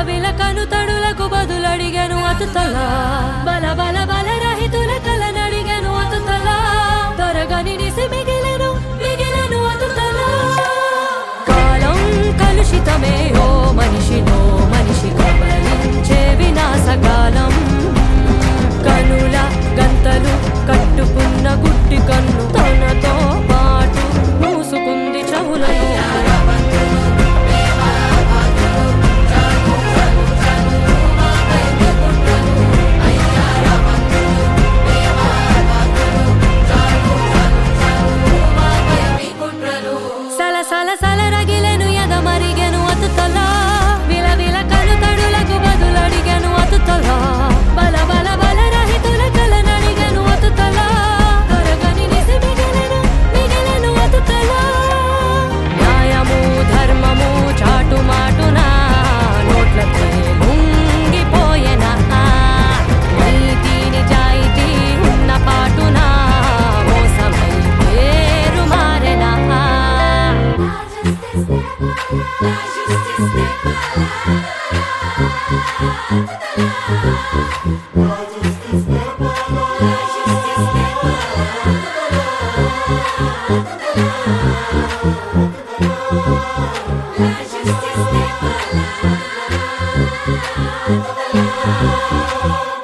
విలవిల కను తడులకు బదులడిగెను అతుతలా బల బల బల రహితుల కలనడిగెను అతుతలా దొరగని నిసి మిగిలెను అతుతలా కాలం కలుషితమే ఓ మనిషి కబలించే వినాశకాలం కనుల గంతలు కట్టుకున్న గుట్టి కన్ను తనతో పాటు మూసుకుంది చెవులను సల సల రగిలెను ఎద మరిగెను అతుతలా విలవిల కను తడులకు బదులడిగెను అతుతలా బల బల బల రహితుల కలనడిగెను అతుతలా దొరకని నిసి మిగిలెను అతుతలా న్యాయము ధర్మము చాటు మాటునా నోట్లతో లొంగిపోయెనా నీతి నిజాయితీ ఉన్న పాటునా మోసమై పేరు మారెనా La justice